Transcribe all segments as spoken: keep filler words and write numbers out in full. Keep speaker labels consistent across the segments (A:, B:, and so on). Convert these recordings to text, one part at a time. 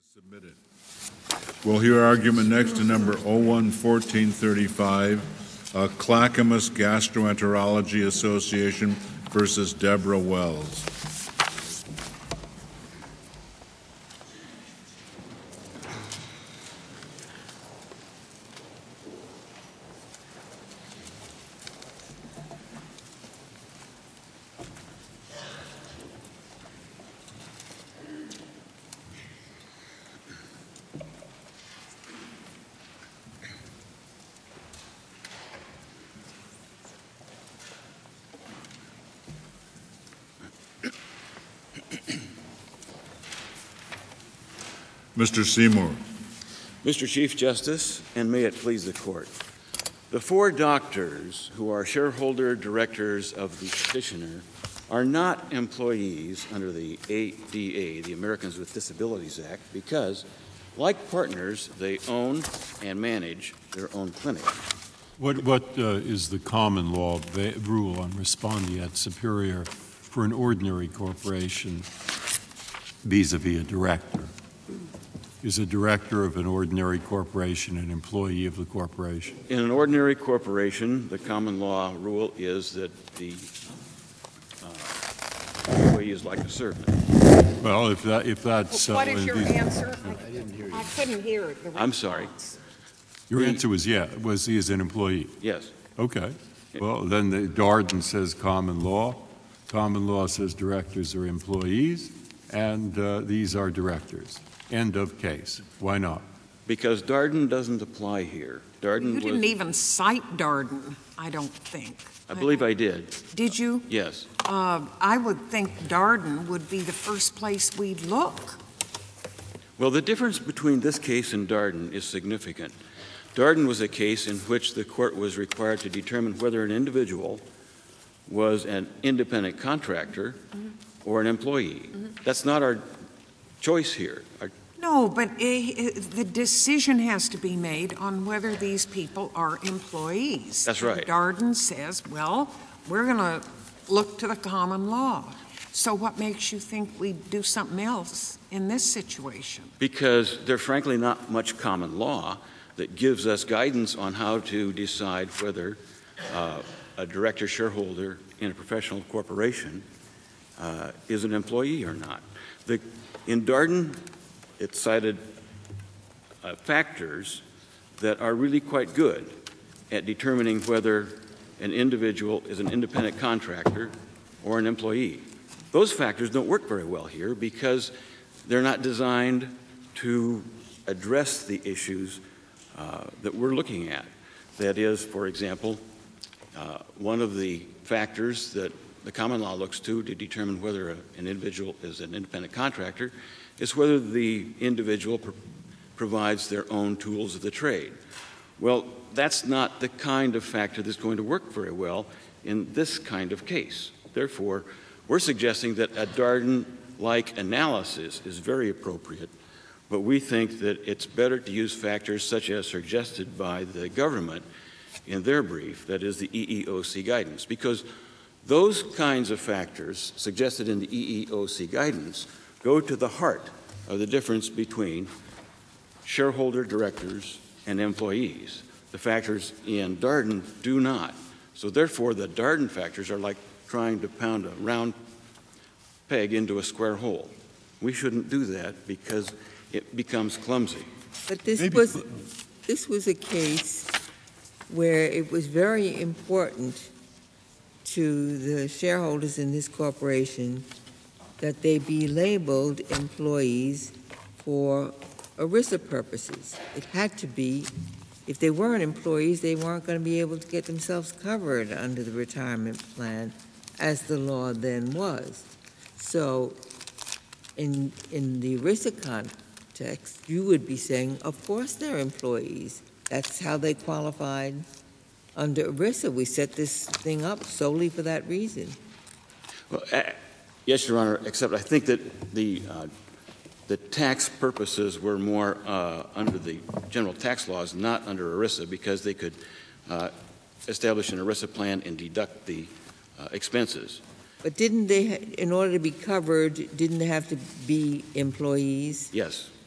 A: Submitted. We'll hear argument next to number oh one fourteen thirty-five, uh, Clackamas Gastroenterology Association versus Deborah Wells. Mister Seymour.
B: Mister Chief Justice, and may it please the Court, the four doctors who are shareholder directors of the petitioner are not employees under the A D A, the Americans with Disabilities Act, because, like partners, they own and manage their own clinic.
C: What, what uh, is the common law va- rule on respondeat superior for an ordinary corporation vis-a-vis a director? Is a director of an ordinary corporation an employee of the corporation?
B: In an ordinary corporation, the common law rule is that the uh, employee is like a servant.
C: Well, if that if that's
D: What
C: uh,
D: is your
C: these,
D: answer? I, I didn't hear you. I couldn't hear it.
B: I'm sorry.
C: Your
B: the,
C: answer was yeah. Was he is an employee?
B: Yes.
C: Okay. Well, then the Darden says common law. Common law says directors are employees, and uh, these are directors. End of case. Why not?
B: Because Darden doesn't apply here. Darden
D: You didn't
B: was,
D: even cite Darden, I don't think.
B: I believe I did.
D: Did you?
B: Yes.
D: Uh, I would think Darden would be the first place we'd look.
B: Well, the difference between this case and Darden is significant. Darden was a case in which the court was required to determine whether an individual was an independent contractor mm-hmm. or an employee. Mm-hmm. That's not our choice here. Our
D: No, but it, it, the decision has to be made on whether these people are employees.
B: That's right.
D: And Darden says, well, we're going to look to the common law. So what makes you think we do something else in this situation?
B: Because there's frankly not much common law that gives us guidance on how to decide whether uh, a director shareholder in a professional corporation uh, is an employee or not. The, in Darden, it cited uh, factors that are really quite good at determining whether an individual is an independent contractor or an employee. Those factors don't work very well here because they're not designed to address the issues uh, that we're looking at. That is, for example, uh, one of the factors that the common law looks to to determine whether a, an individual is an independent contractor is whether the individual pr- provides their own tools of the trade. Well, that's not the kind of factor that's going to work very well in this kind of case. Therefore, we're suggesting that a Darden-like analysis is very appropriate, but we think that it's better to use factors such as suggested by the government in their brief, that is the E E O C guidance, because those kinds of factors suggested in the E E O C guidance go to the heart of the difference between shareholder directors and employees. The factors in Darden do not. So therefore, the Darden factors are like trying to pound a round peg into a square hole. We shouldn't do that because it becomes clumsy.
E: But this
C: Maybe.
E: was this was a case where it was very important to the shareholders in this corporation that they be labeled employees for ERISA purposes. It had to be. If they weren't employees, they weren't going to be able to get themselves covered under the retirement plan as the law then was. So in, in the ERISA context, you would be saying, of course they're employees. That's how they qualified under ERISA. We set this thing up solely for that reason.
B: Well, uh, yes, Your Honor, except I think that the uh, the tax purposes were more uh, under the general tax laws, not under ERISA, because they could uh, establish an ERISA plan and deduct the uh, expenses.
E: But didn't they, in order to be covered, didn't they have to be employees?
B: Yes.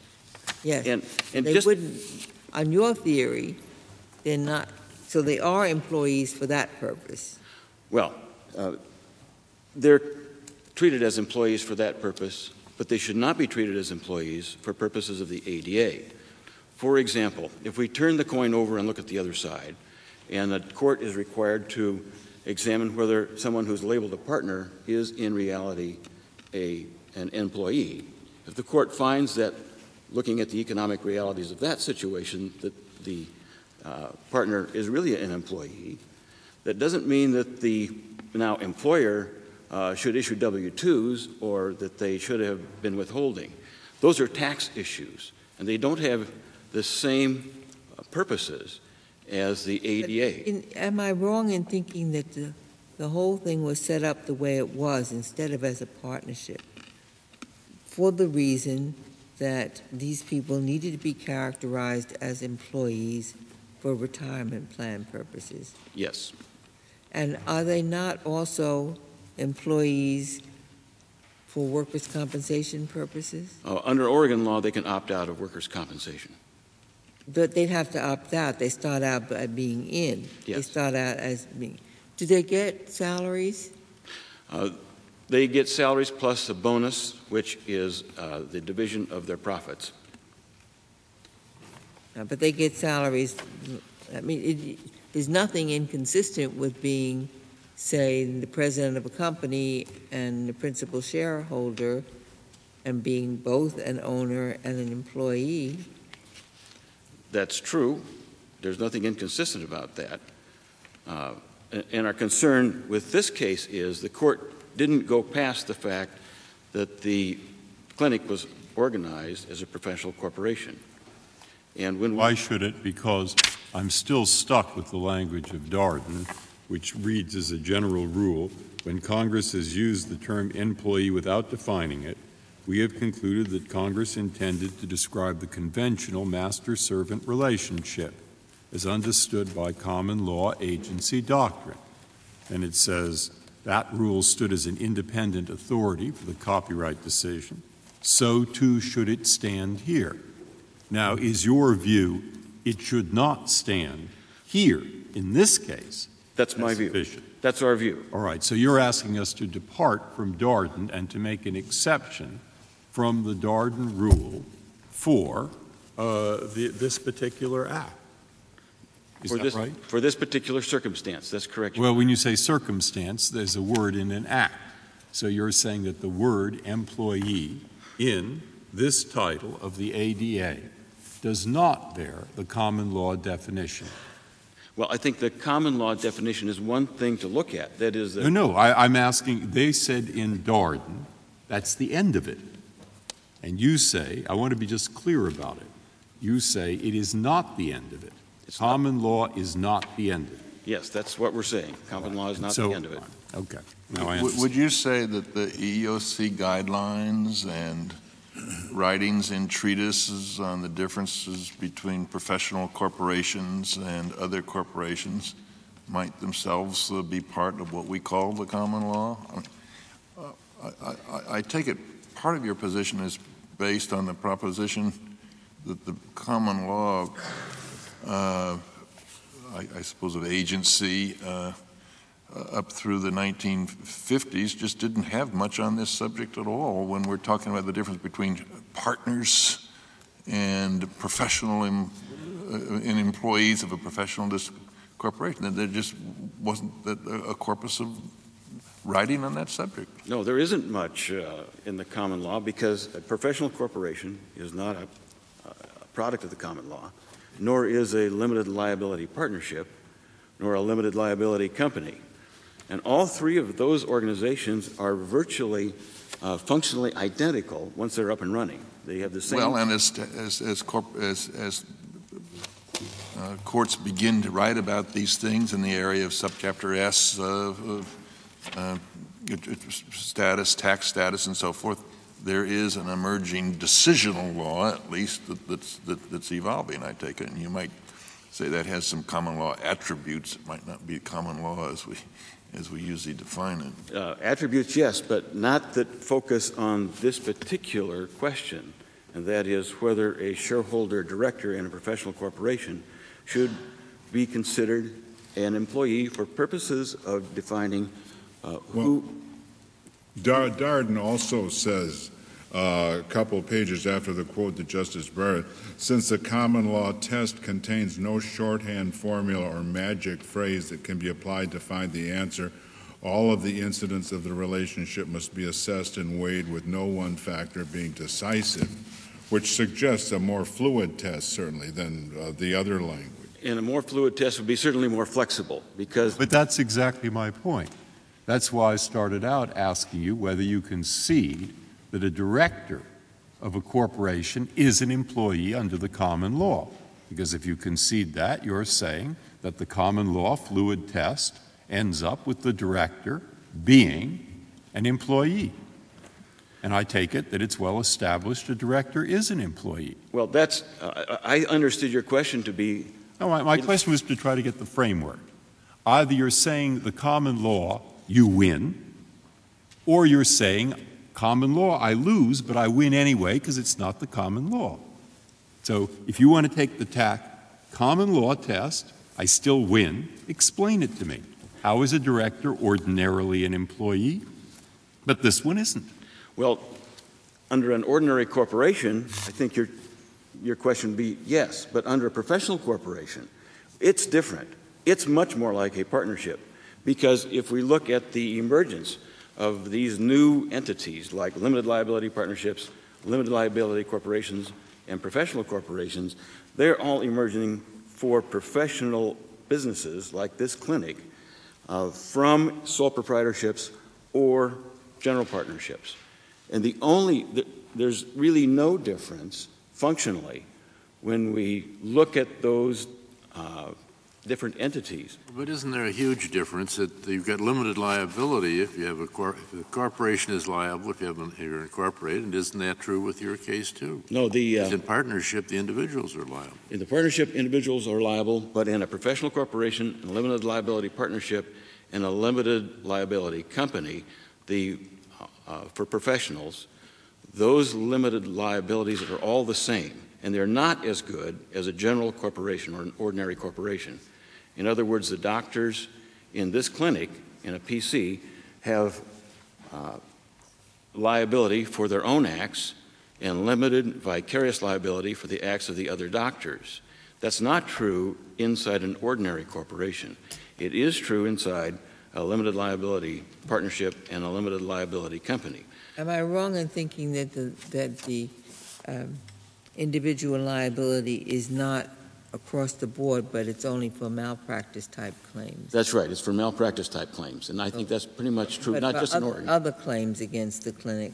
E: Yes.
B: And, and
E: They
B: just,
E: wouldn't, on your theory, they're not, so they are employees for that purpose.
B: well, uh, they're treated as employees for that purpose, but they should not be treated as employees for purposes of the A D A. For example, if we turn the coin over and look at the other side, and the court is required to examine whether someone who's labeled a partner is in reality a, an employee, if the court finds that, looking at the economic realities of that situation, that the uh, partner is really an employee, that doesn't mean that the now employer uh, should issue W twos or that they should have been withholding. Those are tax issues, and they don't have the same uh, purposes as the A D A.
E: In, am I wrong in thinking that the, the whole thing was set up the way it was instead of as a partnership for the reason that these people needed to be characterized as employees for retirement plan purposes?
B: Yes.
E: And are they not also employees for workers' compensation purposes?
B: Uh, under Oregon law, they can opt out of workers' compensation.
E: But they'd have to opt out. They start out by being in. They
B: Yes.
E: start out as being. Do they get salaries?
B: Uh, they get salaries plus a bonus, which is uh, the division of their profits.
E: Uh, but they get salaries. I mean, it, there's nothing inconsistent with being, say, the president of a company and the principal shareholder and being both an owner and an employee.
B: That's true. There's nothing inconsistent about that. Uh, and our concern with this case is the court didn't go past the fact that the clinic was organized as a professional corporation. And when we,
C: Why should it? Because I'm still stuck with the language of Darden, which reads as a general rule, when Congress has used the term employee without defining it, we have concluded that Congress intended to describe the conventional master-servant relationship as understood by common law agency doctrine. And it says that rule stood as an independent authority for the copyright decision. So too should it stand here. Now, is your view it should not stand here in this case?
B: that's my view.
C: Sufficient?
B: That's our view.
C: All right. So you're asking us to depart from Darden and to make an exception from the Darden rule for uh, the, this particular act. Is
B: for
C: that
B: this,
C: right?
B: For this particular circumstance, that's correct.
C: Well, when you say circumstance, there's a word in an act. So you're saying that the word employee in this title of the A D A does not bear the common law definition.
B: Well, I think the common law definition is one thing to look at. That is,
C: No,
B: the,
C: no, I, I'm asking, they said in Darden, that's the end of it. And you say, I want to be just clear about it, you say it is not the end of it.
B: It's not.
C: Common law is not the end of it.
B: yes, that's what we're saying. Common law is not
C: So-
B: the end of it.
C: Okay. Now I
F: Would- Would
C: understand.
F: you say that the E E O C guidelines and writings in treatises on the differences between professional corporations and other corporations might themselves uh, be part of what we call the common law? I mean, uh, I, I, I take it part of your position is based on the proposition that the common law, uh, I, I suppose of agency, uh, Uh, up through the nineteen fifties, just didn't have much on this subject at all when we're talking about the difference between partners and professional em, uh, and employees of a professional dis- corporation. That there just wasn't a corpus of writing on that subject.
B: No, there isn't much uh, in the common law because a professional corporation is not a, a product of the common law, nor is a limited liability partnership, nor a limited liability company. And all three of those organizations are virtually uh, functionally identical once they're up and running. They have the same.
F: Well, and as as as, corp- as, as uh, courts begin to write about these things in the area of subchapter S, uh, of uh, status, tax status, and so forth, there is an emerging decisional law, at least, that, that's that, that's evolving. I take it, and you might say that has some common law attributes. It might not be common law as we as we usually define it.
B: Uh, attributes, yes, but not that focus on this particular question and that is whether a shareholder director in a professional corporation should be considered an employee for purposes of defining uh, who.
A: Well, Dar- Darden also says, uh, a couple of pages after the quote to Justice Barrett, since the common law test contains no shorthand formula or magic phrase that can be applied to find the answer, all of the incidents of the relationship must be assessed and weighed with no one factor being decisive, which suggests a more fluid test, certainly, than uh, the other language.
B: And a more fluid test would be certainly more flexible, because
C: But that's exactly my point. That's why I started out asking you whether you concede that a director of a corporation is an employee under the common law. Because if you concede that, you're saying that the common law fluid test ends up with the director being an employee. And I take it that it's well established a director is an employee.
B: well, that's, uh, I understood your question to be,
C: No, my, my question was to try to get the framework. Either you're saying the common law, you win, or you're saying common law, I lose, but I win anyway because it's not the common law. So if you want to take the tack common law test, I still win, explain it to me. How is a director ordinarily an employee? But this one isn't.
B: well, under an ordinary corporation, I think your, your question would be yes, but under a professional corporation, it's different. It's much more like a partnership, because if we look at the emergence of these new entities like limited liability partnerships, limited liability corporations, and professional corporations, they're all emerging for professional businesses like this clinic uh, from sole proprietorships or general partnerships. And the only, there's really no difference functionally when we look at those uh, different entities.
G: But isn't there a huge difference that you've got limited liability if you have a, cor- if the corporation is liable if you have an, you're incorporated, and isn't that true with your case too?
B: No, the uh,
G: in partnership, the individuals are liable.
B: in the partnership, individuals are liable, but in a professional corporation, a limited liability partnership, and a limited liability company, the uh, for professionals, those limited liabilities are all the same, and they're not as good as a general corporation or an ordinary corporation. In other words, the doctors in this clinic, in a P C, have uh, liability for their own acts and limited vicarious liability for the acts of the other doctors. That's not true inside an ordinary corporation. It is true inside a limited liability partnership and a limited liability company.
E: Am I wrong in thinking that the, that the um, individual liability is not across the board, but it's only for malpractice type claims?
B: That's right. It's for malpractice type claims, and I think that's pretty much true,
E: But
B: not
E: for
B: just in
E: other,
B: Oregon.
E: other claims against the clinic,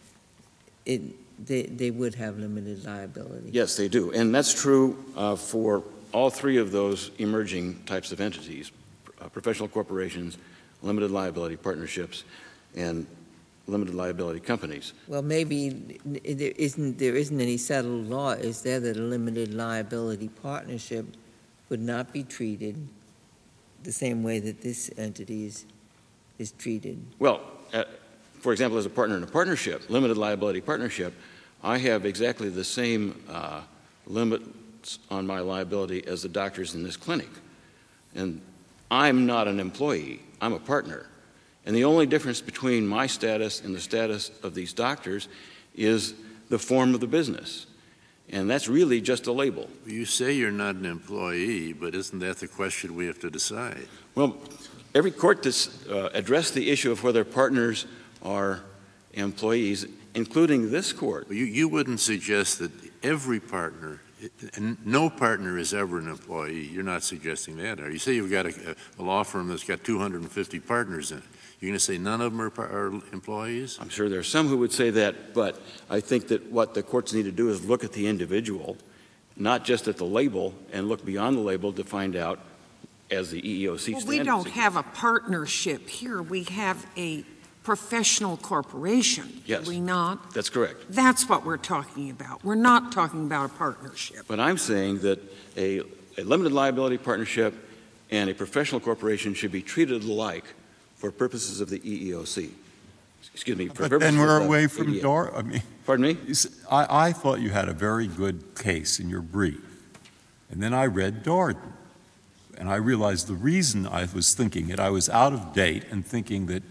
E: it, they, they would have limited liability.
B: Yes, they do, and that's true uh, for all three of those emerging types of entities, uh, professional corporations, limited liability partnerships, and limited liability companies.
E: Well, maybe there isn't, there isn't any settled law, is there, that a limited liability partnership would not be treated the same way that this entity is, is treated?
B: Well, uh, for example, as a partner in a partnership, limited liability partnership, I have exactly the same uh, limits on my liability as the doctors in this clinic. And I'm not an employee, I'm a partner. And the only difference between my status and the status of these doctors is the form of the business. And that's really just a label.
G: You say you're not an employee, but isn't that the question we have to decide?
B: Well, every court that's uh, addressed the issue of whether partners are employees, including this court.
G: You, you wouldn't suggest that every partner, and no partner is ever an employee. You're not suggesting that, are you? You say you've got a, a law firm that's got two hundred fifty partners in it. You're going to say none of them are, are employees?
B: I'm sure there are some who would say that, but I think that what the courts need to do is look at the individual, not just at the label, and look beyond the label to find out, as the E E O C
D: Well,
B: standards.
D: we don't
B: suggest.
D: have a partnership here. We have a professional corporation.
B: Yes.
D: Do we not?
B: That's correct.
D: That's what we're talking about. We're not talking about a partnership.
B: But I'm saying that a, a limited liability partnership and a professional corporation should be treated alike for purposes of the E E O C. excuse me, for
C: But
B: purposes
C: then we're
B: of
C: away from
B: A D A.
C: Dar, I mean,
B: Pardon me?
C: you s- I, I thought you had a very good case in your brief. And then I read Darden. And I realized the reason I was thinking it, I was out of date and thinking that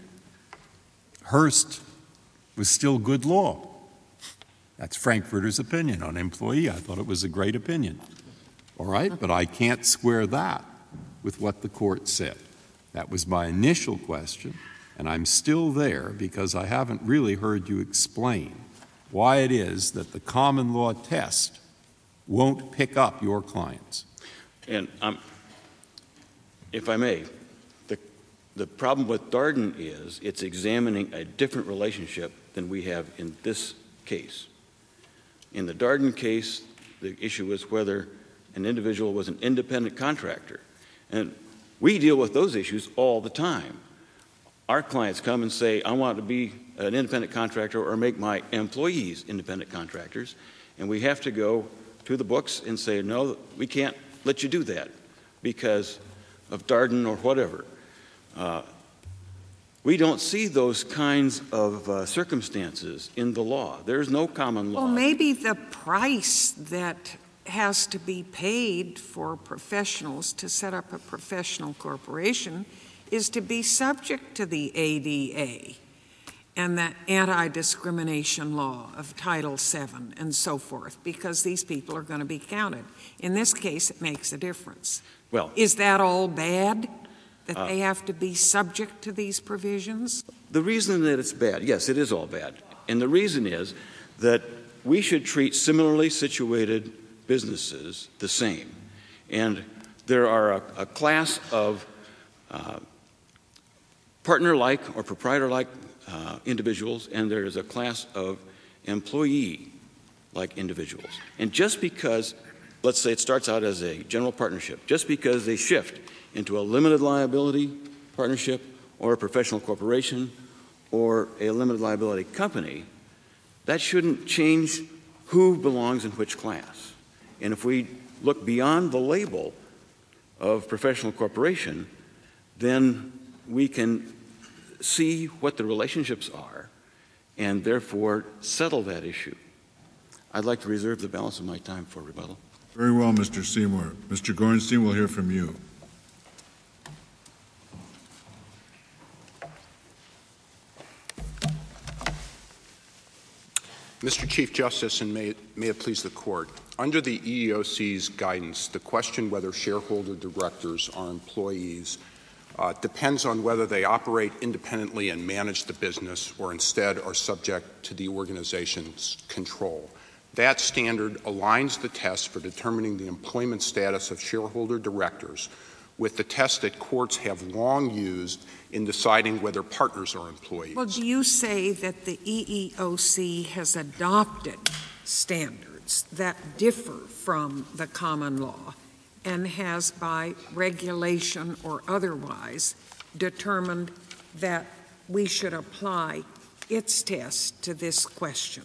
C: Hearst was still good law. That's Frankfurter's opinion on employee. I thought it was a great opinion. All right, but I can't square that with what the court said. That was my initial question, and I'm still there because I haven't really heard you explain why it is that the common law test won't pick up your clients.
B: And um, if I may, the, the problem with Darden is it's examining a different relationship than we have in this case. In the Darden case, the issue was whether an individual was an independent contractor. And we deal with those issues all the time. Our clients come and say, I want to be an independent contractor or make my employees independent contractors. And we have to go to the books and say, no, we can't let you do that because of Darden or whatever. Uh, we don't see those kinds of uh, circumstances in the law. There's no common law.
D: Well, maybe the price that has to be paid for professionals to set up a professional corporation is to be subject to the A D A and the anti-discrimination law of Title seven and so forth, because these people are going to be counted. In this case, it makes a difference.
B: Well,
D: is that all bad, that
B: uh,
D: they have to be subject to these provisions?
B: The reason that it's bad, yes, it is all bad. And the reason is that we should treat similarly situated businesses the same. And there are a, a class of uh, partner-like or proprietor-like uh, individuals, and there is a class of employee-like individuals. And just because, let's say it starts out as a general partnership, just because they shift into a limited liability partnership or a professional corporation or a limited liability company, that shouldn't change who belongs in which class. And if we look beyond the label of professional corporation, then we can see what the relationships are and therefore settle that issue. I'd like to reserve the balance of my time for rebuttal.
A: Very well, Mister Seymour. Mister Gorenstein, we'll hear from you.
H: Mister Chief Justice, and may it, may it please the Court, under the E E O C's guidance, the question whether shareholder directors are employees uh, depends on whether they operate independently and manage the business or instead are subject to the organization's control. That standard aligns the test for determining the employment status of shareholder directors with the test that courts have long used in deciding whether partners are employees.
D: Well, do you say that the E E O C has adopted standards that differ from the common law and has, by regulation or otherwise, determined that we should apply its test to this question?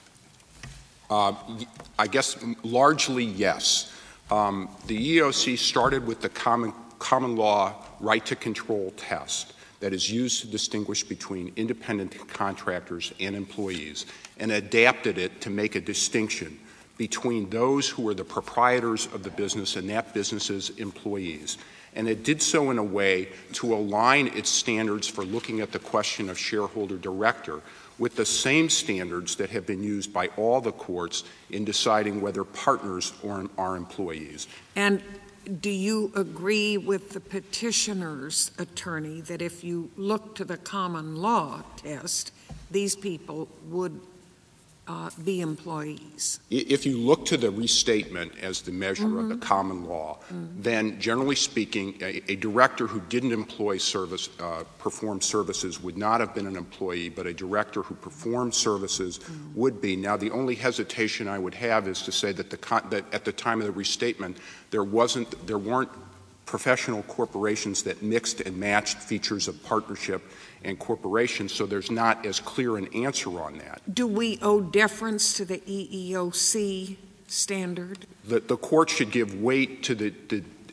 H: Uh, I guess largely yes. Um, the E E O C started with the common, common law right to control test that is used to distinguish between independent contractors and employees, and adapted it to make a distinction between those who are the proprietors of the business and that business's employees. And it did so in a way to align its standards for looking at the question of shareholder director with the same standards that have been used by all the courts in deciding whether partners are, are employees.
D: And do you agree with the petitioner's attorney that if you look to the common law test, these people would uh, be employees?
H: If you look to the restatement as the measure mm-hmm. of the common law, mm-hmm. then generally speaking, a, a director who didn't employ service, uh, perform services would not have been an employee, but a director who performed services mm-hmm. would be. Now, the only hesitation I would have is to say that, the con- that at the time of the restatement, there wasn't, there weren't professional corporations that mixed and matched features of partnership and corporation, so there's not as clear an answer on that.
D: Do we owe deference to the E E O C standard?
H: The, the court should give weight to the, the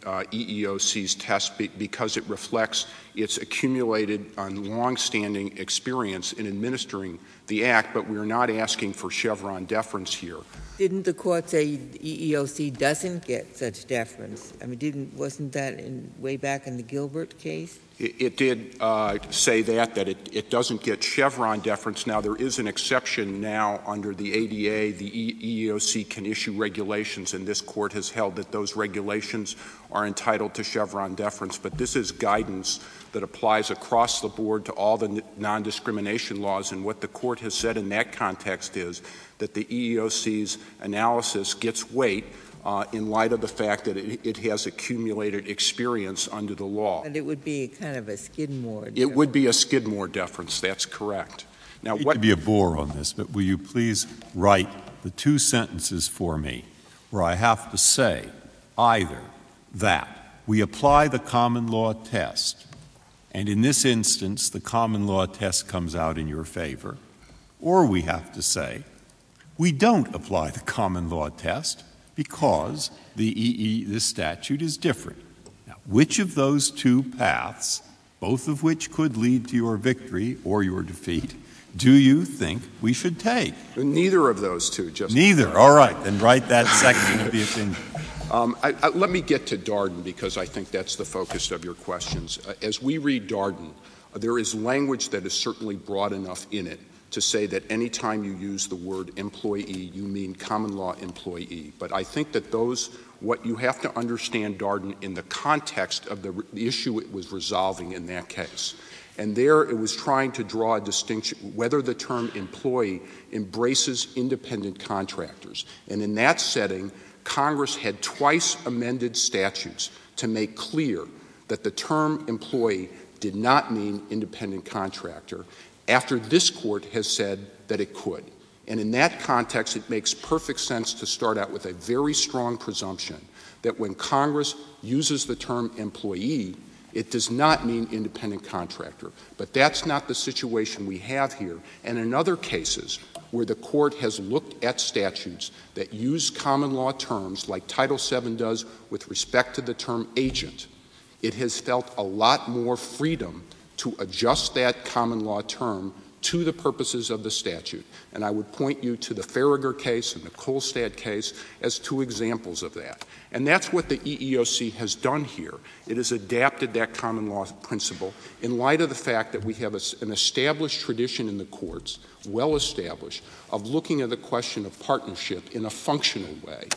H: uh, E E O C's test be- because it reflects its accumulated and longstanding experience in administering the Act, but we're not asking for Chevron deference here.
E: Didn't the court say E E O C doesn't get such deference? I mean, didn't wasn't that in, way back in the Gilbert case?
H: It, it did uh, say that, that it, it doesn't get Chevron deference. Now, there is an exception now under the A D A. The E E O C can issue regulations, and this court has held that those regulations are entitled to Chevron deference. But this is guidance that applies across the board to all the non-discrimination laws. And what the court has said in that context is that the E E O C's analysis gets weight Uh, in light of the fact that it, it has accumulated experience under the law.
E: And it would be kind of a Skidmore deference.
H: It would be a Skidmore deference. That's correct. Now,
C: I hate
H: what
C: to be a bore on this, but will you please write the two sentences for me where I have to say either that we apply the common law test, and in this instance the common law test comes out in your favor, or we have to say we don't apply the common law test because the E E, this statute is different. Now, which of those two paths, both of which could lead to your victory or your defeat, do you think we should take?
H: Neither of those two, Justice.
C: Neither. All right. Then write that section of the opinion.
H: Um, I, I, let me get to Darden, because I think that's the focus of your questions. Uh, as we read Darden, uh, there is language that is certainly broad enough in it to say that any time you use the word employee, you mean common law employee. But I think that those, what you have to understand Darden in the context of the, the issue it was resolving in that case. And there it was trying to draw a distinction whether the term employee embraces independent contractors. And in that setting, Congress had twice amended statutes to make clear that the term employee did not mean independent contractor, after this court has said that it could. And in that context, it makes perfect sense to start out with a very strong presumption that when Congress uses the term employee, it does not mean independent contractor. But that's not the situation we have here. And in other cases where the court has looked at statutes that use common law terms, like Title seven does with respect to the term agent, it has felt a lot more freedom to adjust that common law term to the purposes of the statute. And I would point you to the Farragher case and the Kolstad case as two examples of that. And that's what the E E O C has done here. It has adapted that common law principle in light of the fact that we have a, an established tradition in the courts, well established, of looking at the question of partnership in a functional way.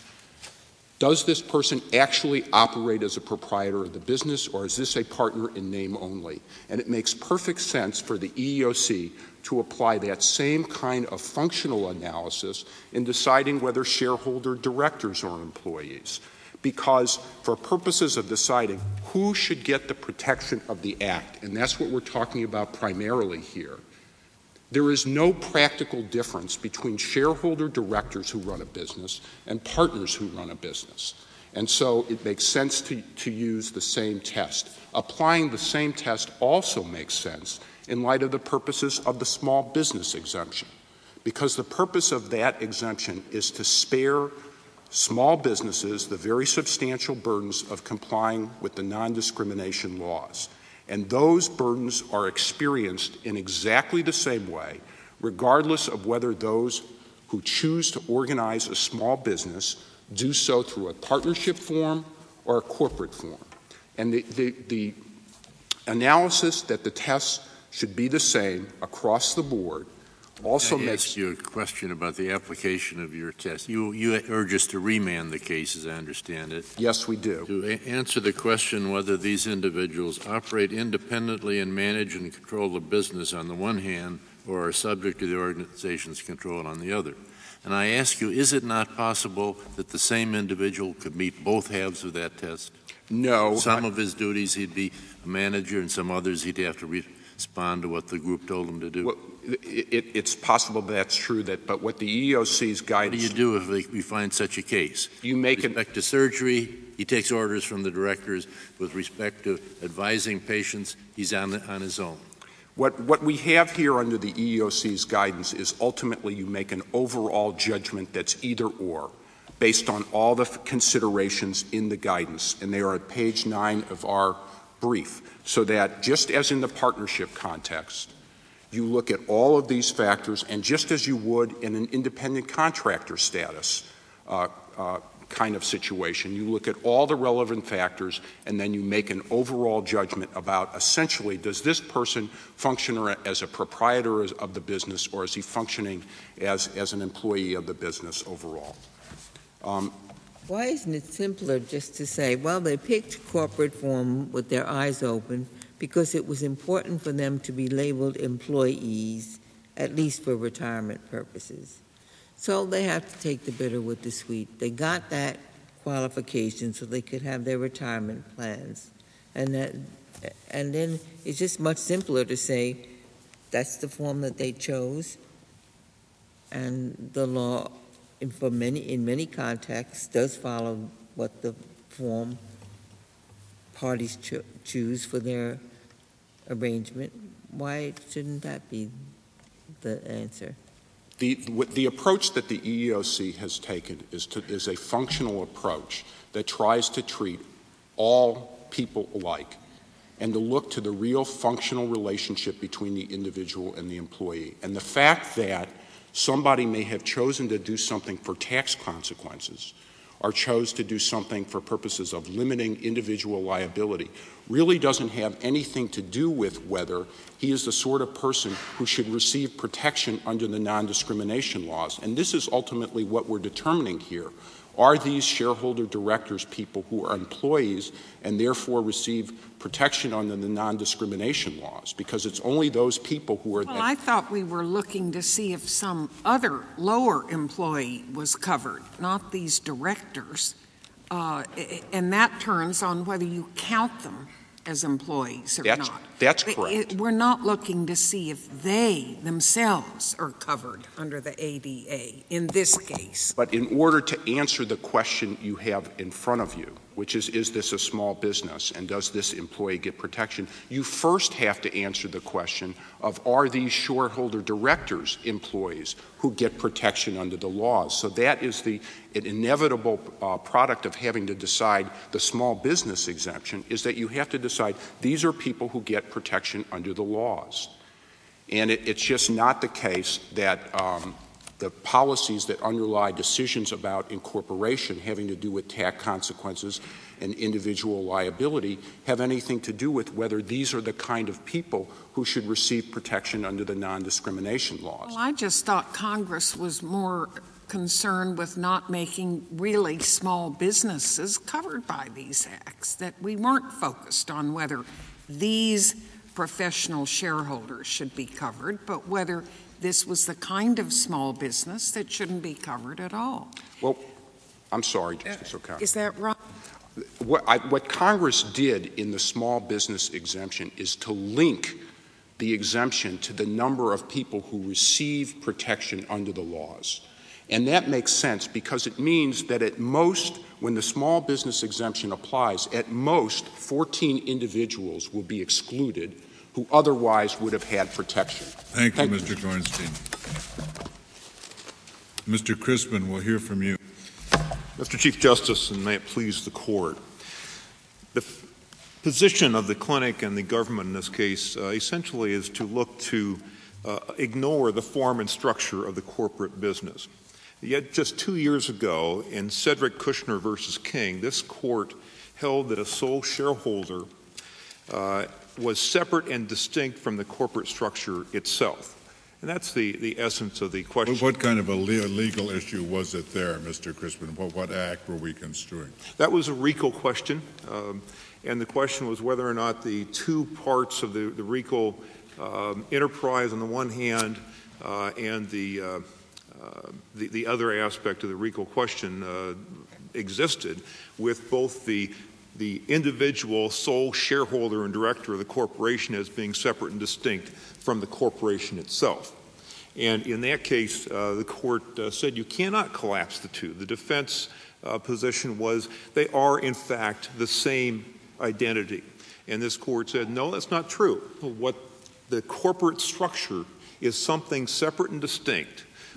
H: Does this person actually operate as a proprietor of the business, or is this a partner in name only? And it makes perfect sense for the E E O C to apply that same kind of functional analysis in deciding whether shareholder directors are employees. Because for purposes of deciding who should get the protection of the Act, and that's what we're talking about primarily here, there is no practical difference between shareholder directors who run a business and partners who run a business. And so it makes sense to, to use the same test. Applying the same test also makes sense in light of the purposes of the small business exemption, because the purpose of that exemption is to spare small businesses the very substantial burdens of complying with the non-discrimination laws. And those burdens are experienced in exactly the same way, regardless of whether those who choose to organize a small business do so through a partnership form or a corporate form. And the, the, the analysis that the tests should be the same across the board also
G: I
H: makes...
G: ask you a question about the application of your test. You, you urge us to remand the case, as I understand it.
H: Yes, we do.
G: To a- answer the question whether these individuals operate independently and manage and control the business on the one hand, or are subject to the organization's control on the other. And I ask you, is it not possible that the same individual could meet both halves of that test?
H: No.
G: Some
H: I,
G: of his duties he'd be a manager, and some others he'd have to re- respond to what the group told him to do.
H: Well, it, it, it's possible that's true, that, but what the E E O C's guidance...
G: What do you do if they, we find such a case?
H: You make
G: With respect to surgery, he takes orders from the directors. With respect to advising patients, he's on, the, on his own.
H: What, what we have here under the E E O C's guidance is ultimately you make an overall judgment that's either or. based on all the considerations in the guidance, and they are at page nine of our brief, so that just as in the partnership context, you look at all of these factors, and just as you would in an independent contractor status uh, uh, kind of situation, you look at all the relevant factors, and then you make an overall judgment about essentially, does this person function as a proprietor of the business, or is he functioning as, as an employee of the business overall? Um,
E: Why isn't it simpler just to say, well, they picked corporate form with their eyes open because it was important for them to be labeled employees, at least for retirement purposes. So they have to take the bitter with the sweet. They got that qualification so they could have their retirement plans. And that, and then it's just much simpler to say that's the form that they chose, and the law in, for many, in many contexts does follow what the form parties cho- choose for their arrangement. Why shouldn't that be the answer?
H: The, the approach that the E E O C has taken is, to, is a functional approach that tries to treat all people alike and to look to the real functional relationship between the individual and the employee. And the fact that somebody may have chosen to do something for tax consequences or chose to do something for purposes of limiting individual liability really doesn't have anything to do with whether he is the sort of person who should receive protection under the non-discrimination laws. And this is ultimately what we're determining here. Are these shareholder directors people who are employees and therefore receive protection under the non-discrimination laws? Because it's only those people who are—
D: Well, I thought we were looking to see if some other lower employee was covered, not these directors. Uh, and that turns on whether you count them as employees or
H: that's,
D: not.
H: That's
D: it,
H: correct.
D: It, we're not looking to see if they themselves are covered under the A D A in this case.
H: But in order to answer the question you have in front of you, which is, is this a small business and does this employee get protection, you first have to answer the question of, are these shareholder directors employees who get protection under the laws? So that is the an inevitable uh, product of having to decide the small business exemption, is that you have to decide these are people who get protection under the laws. And it, it's just not the case that um, the policies that underlie decisions about incorporation having to do with tax consequences and individual liability have anything to do with whether these are the kind of people who should receive protection under the non-discrimination laws.
D: Well, I just thought Congress was more concerned with not making really small businesses covered by these acts, that we weren't focused on whether these professional shareholders should be covered, but whether this was the kind of small business that shouldn't be covered at all.
H: Well, I'm sorry, Justice O'Connor.
D: Is that right?
H: What, I, what Congress did in the small business exemption is to link the exemption to the number of people who receive protection under the laws. And that makes sense because it means that at most, when the small business exemption applies, at most fourteen individuals will be excluded who otherwise would have had protection.
A: Thank you, Thank Mister Gorenstein. Mister Crispin, we'll hear from you.
I: Mister Chief Justice, and may it please the Court, the f- position of the clinic and the government in this case uh, essentially is to look to uh, ignore the form and structure of the corporate business. Yet just two years ago, in Cedric Kushner versus King, this Court held that a sole shareholder uh, was separate and distinct from the corporate structure itself. And that's the, the essence of the question.
A: What kind of a legal issue was it there, Mister Crispin? What, what act were we construing?
I: That was a RICO question, um, and the question was whether or not the two parts of the, the RICO um, enterprise on the one hand uh, and the, uh, uh, the the other aspect of the RICO question uh, existed, with both the the individual sole shareholder and director of the corporation as being separate and distinct from the corporation itself. And in that case, uh, the court uh, said you cannot collapse the two. The defense uh, position was they are, in fact, the same identity. And this court said, no, that's not true. What the corporate structure is something separate and distinct.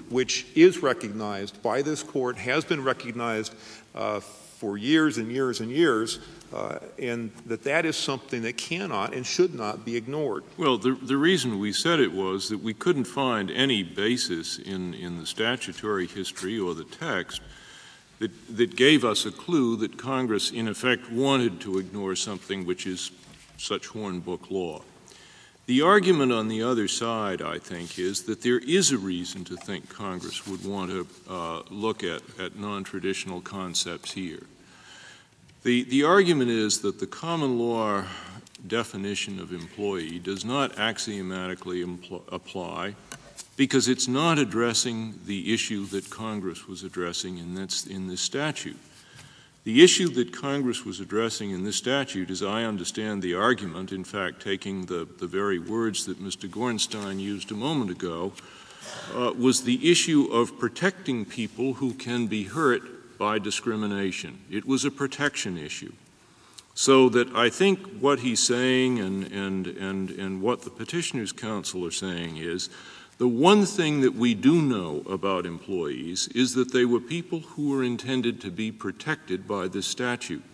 I: which is recognized by this court, has been recognized uh, for years and years and years, uh, and that that is something that cannot and should not be ignored.
J: Well, the, the reason we said it was that we couldn't find any basis in, in the statutory history or the text that, that gave us a clue that Congress, in effect, wanted to ignore something which is such Hornbook law. The argument on the other side, I think, is that there is a reason to think Congress would want to uh, look at, at non-traditional concepts here. The, the argument is that the common law definition of employee does not axiomatically impl- apply because it's not addressing the issue that Congress was addressing in this, in this statute. The issue that Congress was addressing in this statute, as I understand the argument, in fact, taking the, the very words that Mister Gornstein used a moment ago, uh, was the issue of protecting people who can be hurt by discrimination. It was a protection issue. So that I think what he's saying and, and, and, and what the Petitioners' Council are saying is the one thing that we do know about employees is that they were people who were intended to be protected by this statute.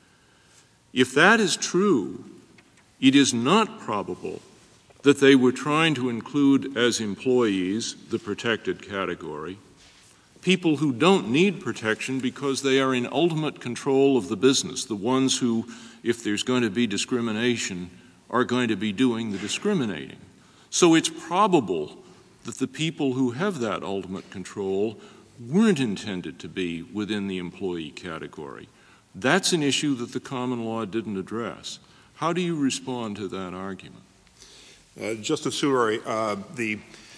J: If that is true, it is not probable that they were trying to include as employees the protected category people who don't need protection because they are in ultimate control of the business, the ones who, if there's going to be discrimination, are going to be doing the discriminating. So it's probable that the people who have that ultimate control weren't intended to be within the employee category. That's an issue that the common law didn't address. How do you respond to that argument?
I: Uh, Justice Souter, uh, the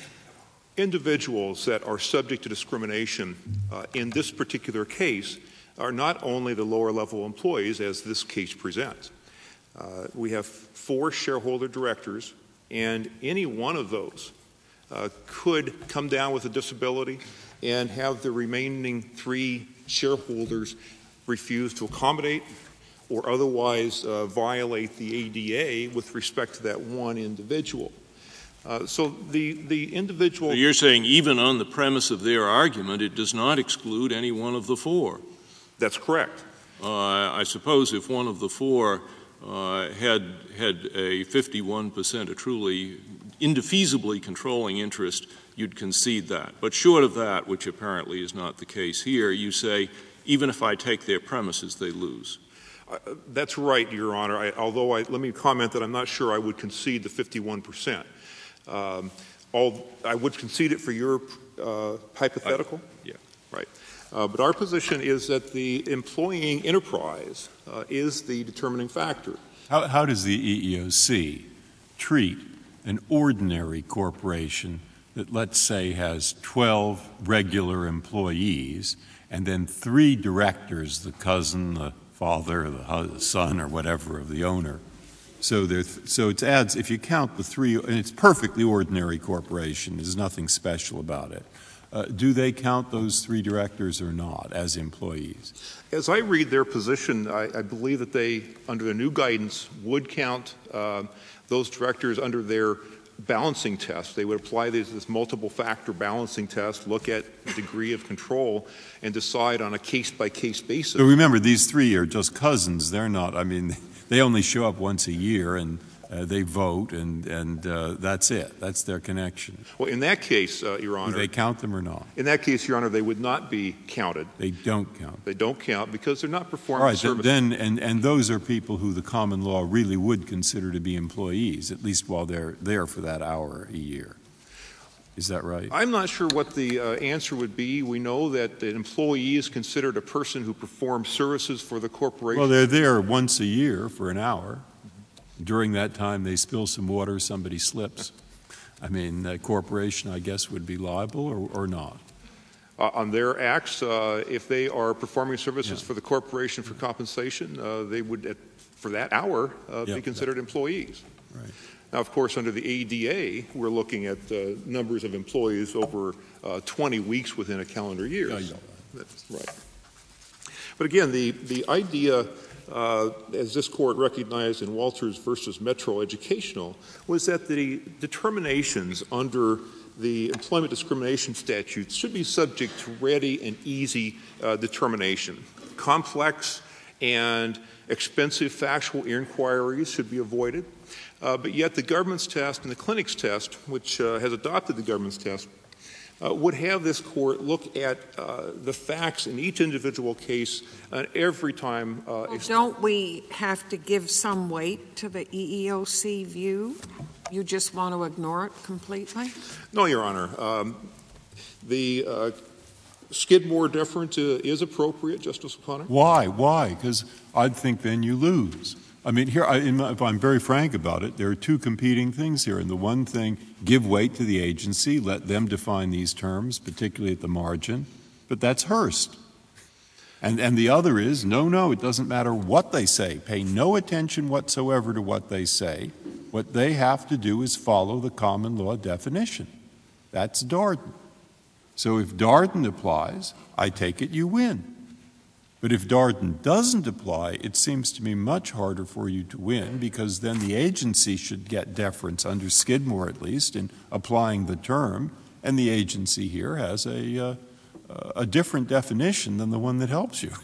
I: individuals that are subject to discrimination uh, in this particular case are not only the lower-level employees, as this case presents. Uh, we have four shareholder directors, and any one of those uh, could come down with a disability and have the remaining three shareholders refuse to accommodate or otherwise uh, violate the A D A with respect to that one individual. Uh, so the, the individual...
J: So you're saying even on the premise of their argument, it does not exclude any one of the four.
I: That's correct.
J: Uh, I suppose if one of the four uh, had had a fifty-one percent, a truly indefeasibly controlling interest, you'd concede that. But short of that, which apparently is not the case here, you say, even if I take their premises, they lose.
I: Uh, that's right, Your Honor, I, although I, let me comment that I'm not sure I would concede the fifty-one percent. Um, all, I would concede it for your uh, hypothetical.
J: I, yeah.
I: Right. Uh, but our position is that the employing enterprise uh, is the determining factor.
C: How, how does the E E O C treat an ordinary corporation that, let's say, has twelve regular employees and then three directors, the cousin, the father, the son, or whatever of the owner? So, there, so it adds, if you count the three, and it's perfectly ordinary corporation, there's nothing special about it. Uh, do they count those three directors or not as employees?
I: As I read their position, I, I believe that they, under the new guidance, would count uh, those directors under their balancing test. They would apply this, this multiple factor balancing test, look at the degree of control, and decide on a case-by-case basis.
C: So remember, these three are just cousins. They're not, I mean, they only show up once a year, and uh, they vote, and, and uh, that's it. That's their connection.
I: Well, in that case, uh, Your Honor...
C: Do they count them or not?
I: In that case, Your Honor, they would not be counted.
C: They don't count.
I: They don't count because they're not performing
C: All right,
I: service.
C: then, and, and those are people who the common law really would consider to be employees, at least while they're there for that hour a year. Is that right?
I: I'm not sure what the uh, answer would be. We know that an employee is considered a person who performs services for the corporation.
C: Well, they're there once a year for an hour. During that time, they spill some water, somebody slips. I mean, the corporation, I guess, would be liable or, or not.
I: Uh, on their acts, uh, if they are performing services
C: Yeah.
I: for the corporation for compensation, uh, they would, at, for that hour, uh,
C: Yeah,
I: be considered
C: yeah.
I: employees.
C: Right.
I: Now, of course, under the A D A, we're looking at uh, numbers of employees over uh, twenty weeks within a calendar year.
C: Yeah, yeah.
I: That's right. But again, the, the idea, uh, as this court recognized in Walters versus Metro Educational, was that the determinations under the employment discrimination statutes should be subject to ready and easy uh, determination. Complex and expensive factual inquiries should be avoided, uh, but yet the government's test and the clinic's test, which uh, has adopted the government's test, uh, would have this court look at uh, the facts in each individual case uh, every time. Uh,
D: well, don't we have to give some weight to the E E O C view? You just want to ignore it completely?
I: No, Your Honor. Um, the uh, Skidmore deference uh, is appropriate, Justice O'Connor.
C: Why? Why? Because I'd think then you lose. I mean, here, I, in my, if I'm very frank about it, there are two competing things here. And the one thing, give weight to the agency, let them define these terms, particularly at the margin. But that's Hearst. And, and the other is, no, no, it doesn't matter what they say. Pay no attention whatsoever to what they say. What they have to do is follow the common law definition. That's Darden. So if Darden applies, I take it you win. But if Darden doesn't apply, it seems to me much harder for you to win, because then the agency should get deference, under Skidmore at least, in applying the term, and the agency here has a, uh, a different definition than the one that helps you.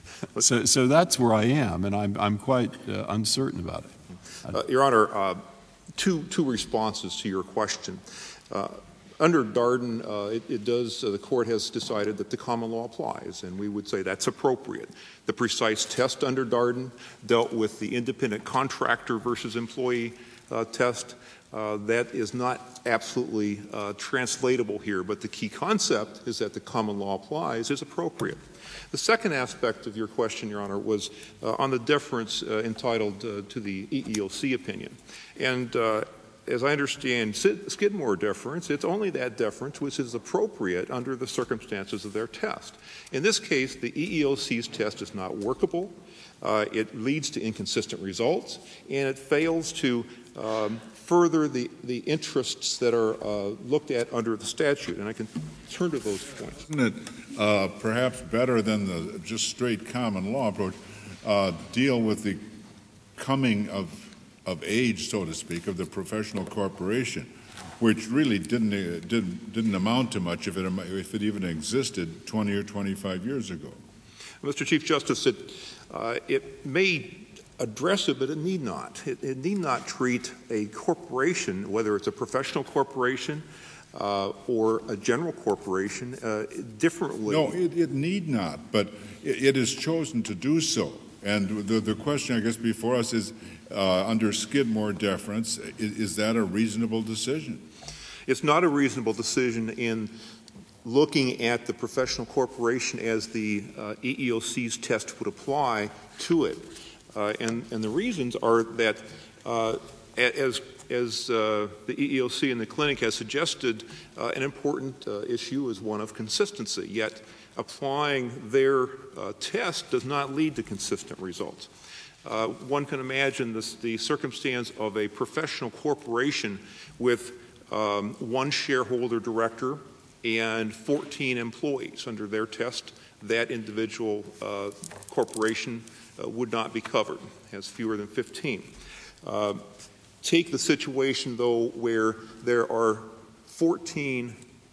C: so, so that's where I am, and I'm, I'm quite uh, uncertain about it.
I: Uh, Your Honor, uh, two, two responses to your question. Uh, Under Darden, uh, it, it does, uh, the court has decided that the common law applies, and we would say that's appropriate. The precise test under Darden dealt with the independent contractor versus employee uh, test. Uh, that is not absolutely uh, translatable here, but the key concept is that the common law applies is appropriate. The second aspect of your question, Your Honor, was uh, on the deference uh, entitled uh, to the E E O C opinion. And uh, as I understand Skidmore deference, it's only that deference which is appropriate under the circumstances of their test. In this case, the E E O C's test is not workable. Uh, it leads to inconsistent results, and it fails to um, further the, the interests that are uh, looked at under the statute. And I can turn to those points.
A: Isn't it uh, perhaps better than the just straight common law approach, uh, deal with the coming of of age, so to speak, of the professional corporation, which really didn't uh, didn't didn't amount to much if it if it even existed twenty or twenty-five years ago.
I: Mister Chief Justice, it uh, it may address it, but it need not. It, it need not treat a corporation, whether it's a professional corporation uh, or a general corporation, uh, differently.
A: No, it, it need not, but it, it has chosen to do so. And the the question, I guess, before us is, Uh, under Skidmore deference, is, is that a reasonable decision?
I: It's not a reasonable decision in looking at the professional corporation as the uh, E E O C's test would apply to it. Uh, and, and the reasons are that uh, as, as uh, the E E O C and the clinic has suggested, uh, an important uh, issue is one of consistency, yet applying their uh, test does not lead to consistent results. Uh, one can imagine this, the circumstance of a professional corporation with um, one shareholder director and fourteen employees. Under their test, that individual uh, corporation uh, would not be covered, has fewer than fifteen. Uh, take the situation, though, where there are fourteen,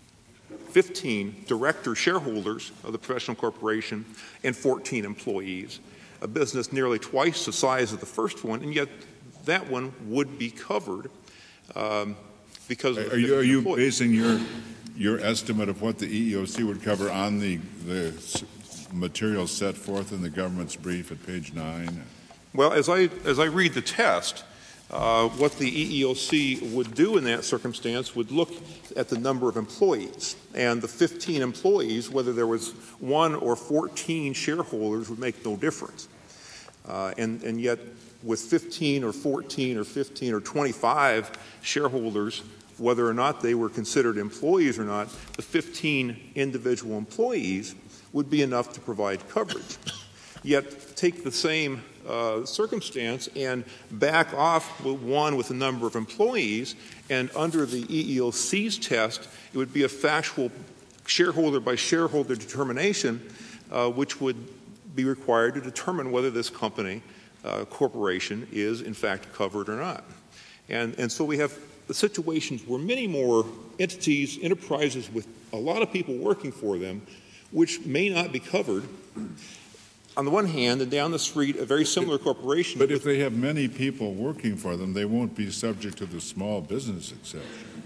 I: fifteen director shareholders of the professional corporation and fourteen employees. A business nearly twice the size of the first one, and yet that one would be covered um, because of
A: Are you, are you
I: employees.
A: basing your your estimate of what the E E O C would cover on the the material set forth in the government's brief at page nine?
I: Well, as I as I read the test, uh, what the E E O C would do in that circumstance would look at the number of employees, and the fifteen employees, whether there was one or fourteen shareholders, would make no difference. Uh, and, and yet, with fifteen or fourteen or fifteen or twenty-five shareholders, whether or not they were considered employees or not, the fifteen individual employees would be enough to provide coverage. Yet, take the same uh, circumstance and back off with one with a number of employees, and under the E E O C's test, it would be a factual shareholder by shareholder determination, uh, which would be required to determine whether this company, uh, corporation, is in fact covered or not. And, and so we have the situations where many more entities, enterprises with a lot of people working for them, which may not be covered. On the one hand, and down the street, a very similar corporation.
A: But if they have many people working for them, they won't be subject to the small business exception.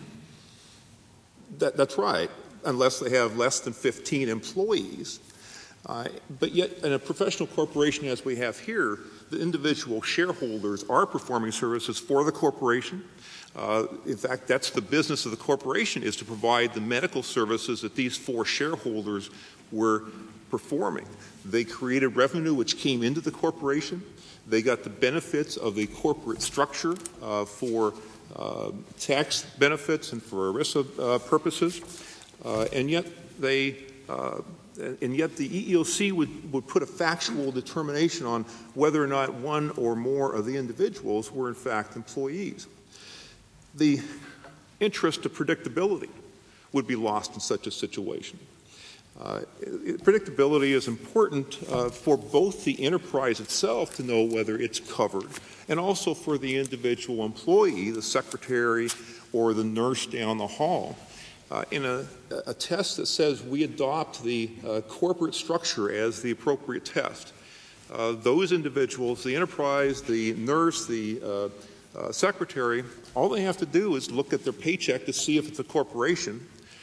I: That, that's right, unless they have less than fifteen employees. Uh, but yet, in a professional corporation as we have here, the individual shareholders are performing services for the corporation. Uh, in fact, that's the business of the corporation, is to provide the medical services that these four shareholders were performing. They created revenue which came into the corporation. They got the benefits of the corporate structure uh, for uh, tax benefits and for ERISA uh, purposes. Uh, and yet they uh, and yet the E E O C would, would put a factual determination on whether or not one or more of the individuals were in fact employees. The interest of predictability would be lost in such a situation. Uh, it, predictability is important uh, for both the enterprise itself to know whether it's covered, and also for the individual employee, the secretary or the nurse down the hall. Uh, in a, a test that says we adopt the uh, corporate structure as the appropriate test, uh, those individuals, the enterprise, the nurse, the uh, uh, secretary, all they have to do is look at their paycheck to see if it's a corporation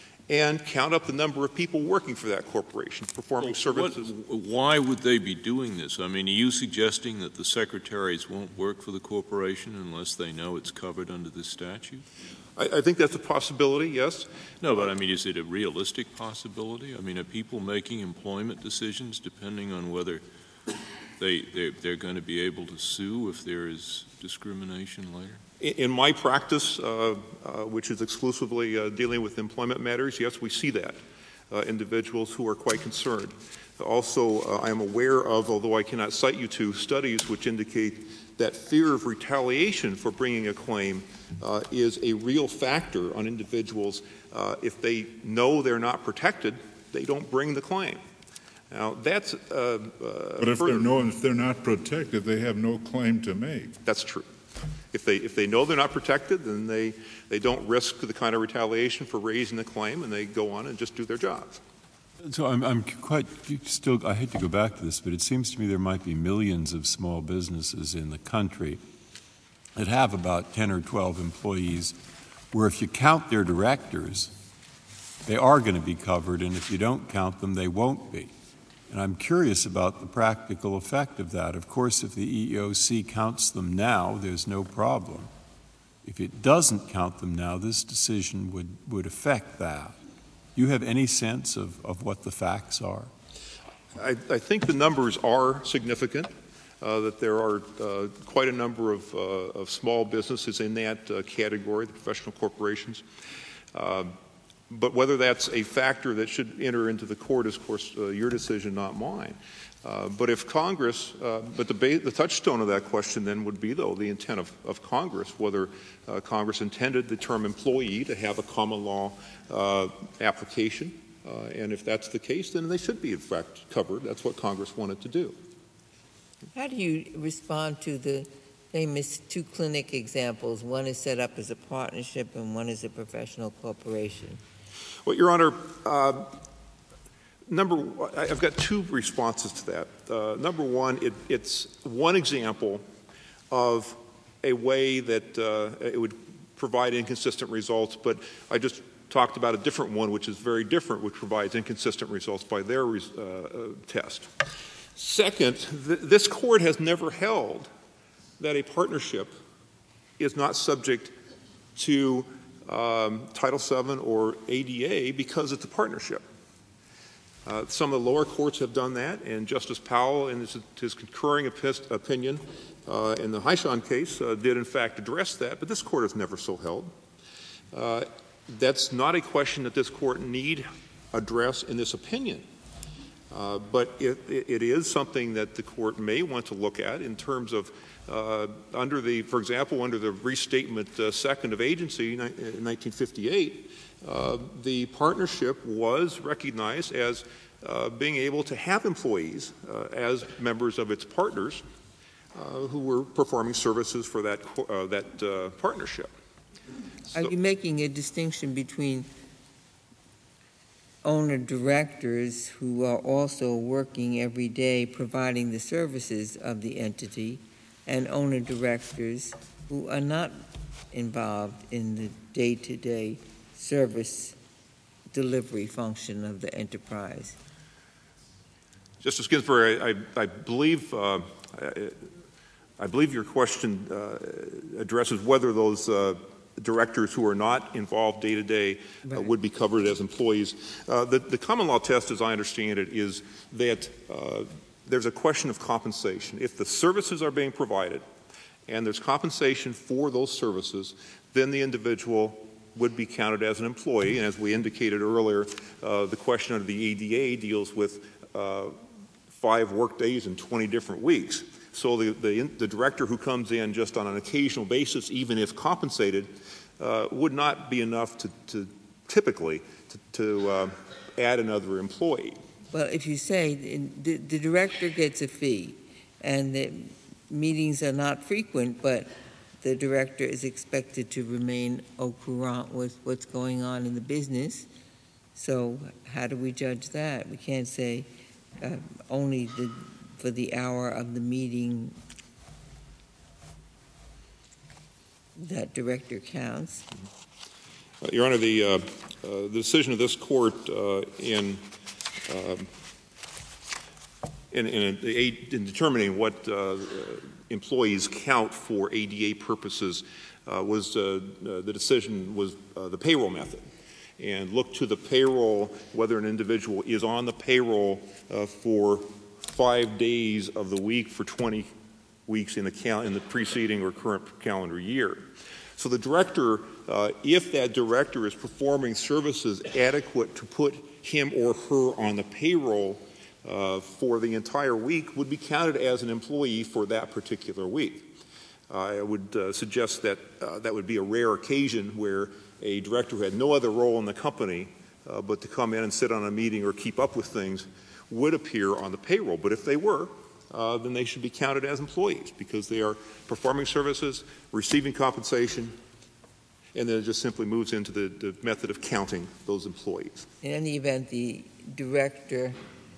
I: and count up the number of people working for that corporation, performing
J: well,
I: services.
J: What, why would they be doing this? I mean, are you suggesting that the secretaries won't work for the corporation unless they know it's covered under this statute?
I: I, I think that's a possibility, yes.
J: No, but I mean, is it a realistic possibility? I mean, are people making employment decisions depending on whether they, they're, they're going to be able to sue if there is discrimination later?
I: In my practice, uh, uh, which is exclusively uh, dealing with employment matters, yes, we see that, uh, individuals who are quite concerned. Also, uh, I am aware of, although I cannot cite you to, studies which indicate that fear of retaliation for bringing a claim uh, is a real factor on individuals. Uh, if they know they're not protected, they don't bring the claim. Now, that's uh, uh,
A: But if they're, no, if they're not protected, they have no claim to make.
I: That's true. If they, if they know they're not protected, then they, they don't risk the kind of retaliation for raising the claim, and they go on and just do their jobs.
C: So I'm, I'm quite still, I hate to go back to this, but it seems to me there might be millions of small businesses in the country that have about ten or twelve employees, where if you count their directors, they are going to be covered, and if you don't count them, they won't be. And I'm curious about the practical effect of that. Of course, if the E E O C counts them now, there's no problem. If it doesn't count them now, this decision would, would affect that. Do you have any sense of, of what the facts are?
I: I, I think the numbers are significant, uh, that there are uh, quite a number of, uh, of small businesses in that uh, category, the professional corporations. Uh, But whether that's a factor that should enter into the court is, of course, uh, your decision, not mine. Uh, but if Congress, uh, but the, ba- the touchstone of that question then would be, though, the intent of, of Congress, whether uh, Congress intended the term employee to have a common law uh, application. Uh, and if that's the case, then they should be, in fact, covered. That's what Congress wanted to do.
E: How do you respond to the famous two clinic examples? One is set up as a partnership and one is a professional corporation.
I: Well, Your Honor, uh, number I've got two responses to that. Uh, number one, it, it's one example of a way that uh, it would provide inconsistent results, but I just talked about a different one, which is very different, which provides inconsistent results by their uh, uh, test. Second, th- this court has never held that a partnership is not subject to um, Title seven or A D A because it's a partnership. Uh, some of the lower courts have done that, and Justice Powell, in his, his concurring opis- opinion uh, in the Heishon case, uh, did in fact address that, but this court has never so held. Uh, that's not a question that this court need address in this opinion. Uh, but it, it is something that the court may want to look at in terms of uh, under the, for example, under the restatement uh, second of agency in nineteen fifty-eight, uh, the partnership was recognized as uh, being able to have employees uh, as members of its partners uh, who were performing services for that, uh, that uh, partnership.
E: Are you making a distinction between owner-directors who are also working every day providing the services of the entity and owner-directors who are not involved in the day-to-day service delivery function of the enterprise?
I: Justice Ginsburg, I, I, I believe uh, I, I believe your question uh, addresses whether those uh, directors who are not involved day-to-day
E: Right.
I: uh, would be covered as employees. Uh, the, the common law test, as I understand it, is that uh, there's a question of compensation. If the services are being provided and there's compensation for those services, then the individual would be counted as an employee. And as we indicated earlier, uh, the question under the A D A deals with uh, five work days and twenty different weeks. So the, the, the director who comes in just on an occasional basis, even if compensated, uh, would not be enough to, to typically to, to uh, add another employee.
E: Well, if you say the, the director gets a fee and the meetings are not frequent, but the director is expected to remain au courant with what's going on in the business, so how do we judge that? We can't say uh, only the for the hour of the meeting that director counts.
I: Uh, Your Honor, the, uh, uh, the decision of this court uh, in, um, in, in, a, in determining what uh, employees count for A D A purposes uh, was uh, uh, the decision was uh, the payroll method, and looked to the payroll whether an individual is on the payroll uh, for five days of the week for twenty weeks in the, cal- in the preceding or current calendar year. So the director, uh, if that director is performing services adequate to put him or her on the payroll uh, for the entire week, would be counted as an employee for that particular week. Uh, I would uh, suggest that uh, that would be a rare occasion where a director who had no other role in the company uh, but to come in and sit on a meeting or keep up with things would appear on the payroll. But if they were, uh, then they should be counted as employees because they are performing services, receiving compensation, and then it just simply moves into the, the method of counting those employees.
E: In any event, the director,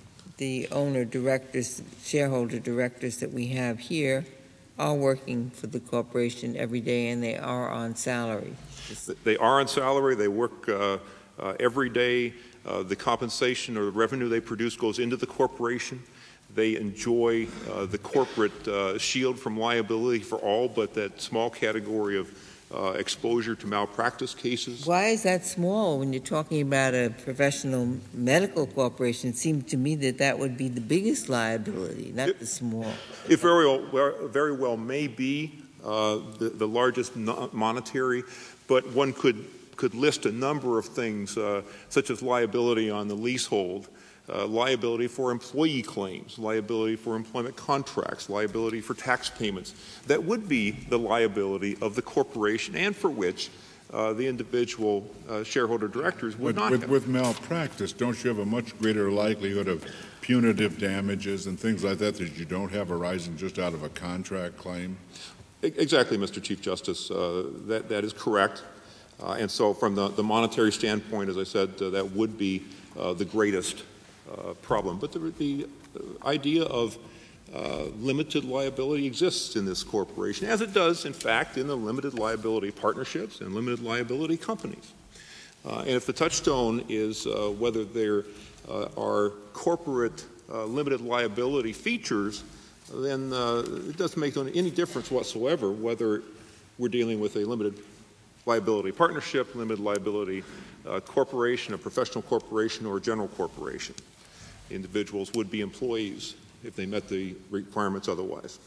E: the owner directors, shareholder directors that we have here are working for the corporation every day, and they are on salary.
I: They are on salary. They work uh, uh, every day. Uh, the compensation or the revenue they produce goes into the corporation. They enjoy uh, the corporate uh, shield from liability for all but that small category of uh, exposure to malpractice cases.
E: Why is that small when you're talking about a professional medical corporation? It seems to me that that would be the biggest liability, not
I: it,
E: the small.
I: It very well, very well may be uh, the, the largest monetary, but one could could list a number of things, uh, such as liability on the leasehold, uh, liability for employee claims, liability for employment contracts, liability for tax payments, that would be the liability of the corporation and for which uh, the individual uh, shareholder directors would
A: But
I: not
A: with,
I: have.
A: with malpractice, don't you have a much greater likelihood of punitive damages and things like that that you don't have arising just out of a contract claim?
I: Exactly, Mister Chief Justice. Uh, that, that is correct. Uh, and so from the, the monetary standpoint, as I said, uh, that would be uh, the greatest uh, problem. But the, the idea of uh, limited liability exists in this corporation, as it does, in fact, in the limited liability partnerships and limited liability companies. Uh, and if the touchstone is uh, whether there uh, are corporate uh, limited liability features, then uh, it doesn't make any difference whatsoever whether we're dealing with a limited liability partnership, limited liability uh, corporation, a professional corporation, or a general corporation. Individuals would be employees if they met the requirements otherwise.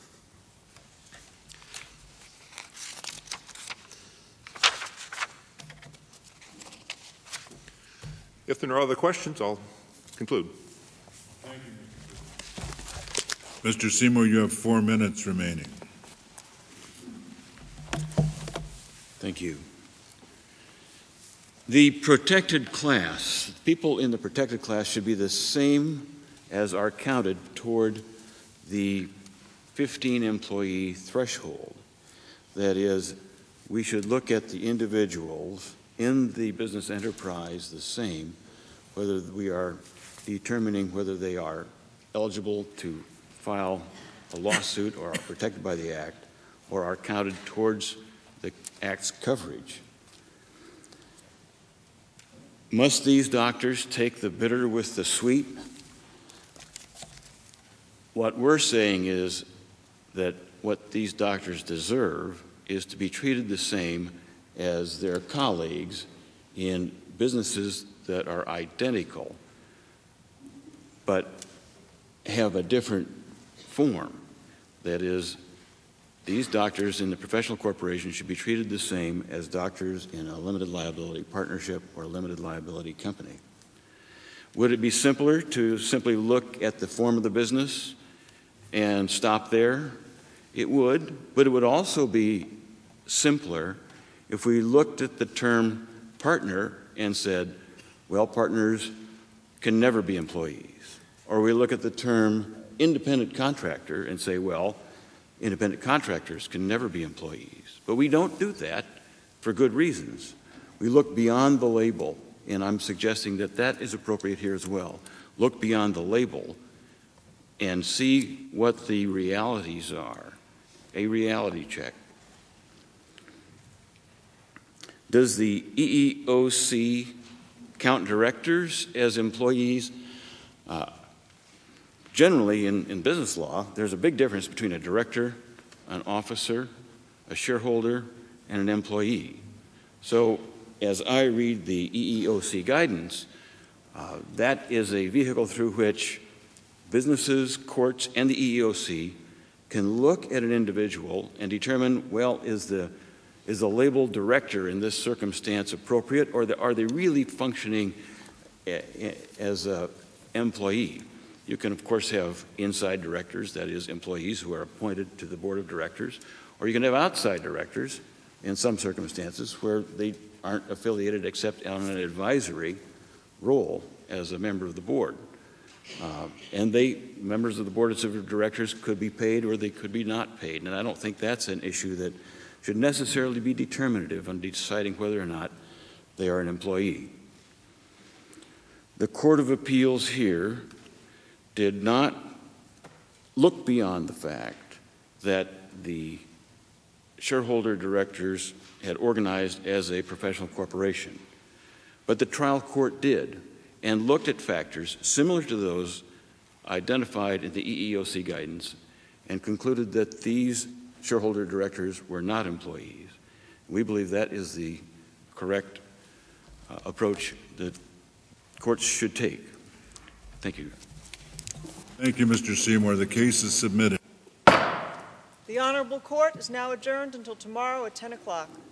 I: If there are no other questions, I'll conclude.
A: Thank you, Mister Seymour, you have four minutes remaining.
B: Thank you. The protected class, people in the protected class should be the same as are counted toward the fifteen employee threshold. That is, we should look at the individuals in the business enterprise the same, whether we are determining whether they are eligible to file a lawsuit or are protected by the Act or are counted towards the Act's coverage. Must these doctors take the bitter with the sweet? What we're saying is that what these doctors deserve is to be treated the same as their colleagues in businesses that are identical but have a different form. That is, these doctors in the professional corporation should be treated the same as doctors in a limited liability partnership or a limited liability company. Would it be simpler to simply look at the form of the business and stop there? It would, but it would also be simpler if we looked at the term partner and said, well, partners can never be employees. Or we look at the term independent contractor and say, well, independent contractors can never be employees. But we don't do that for good reasons. We look beyond the label, and I'm suggesting that that is appropriate here as well. Look beyond the label and see what the realities are. A reality check. Does the E E O C count directors as employees? Uh, Generally, in, in business law, there's a big difference between a director, an officer, a shareholder, and an employee. So as I read the E E O C guidance, uh, that is a vehicle through which businesses, courts, and the E E O C can look at an individual and determine, well, is the, is the labeled director in this circumstance appropriate, or the, are they really functioning a, a, as an employee? You can, of course, have inside directors, that is, employees who are appointed to the board of directors, or you can have outside directors in some circumstances where they aren't affiliated except on an advisory role as a member of the board. Uh, and they, members of the board of directors, could be paid or they could be not paid. And I don't think that's an issue that should necessarily be determinative on deciding whether or not they are an employee. The Court of Appeals here did not look beyond the fact that the shareholder directors had organized as a professional corporation. But the trial court did, and looked at factors similar to those identified in the E E O C guidance and concluded that these shareholder directors were not employees. We believe that is the correct uh, approach that courts should take. Thank you.
A: Thank you, Mister Seymour. The case is submitted.
K: The Honorable Court is now adjourned until tomorrow at ten o'clock.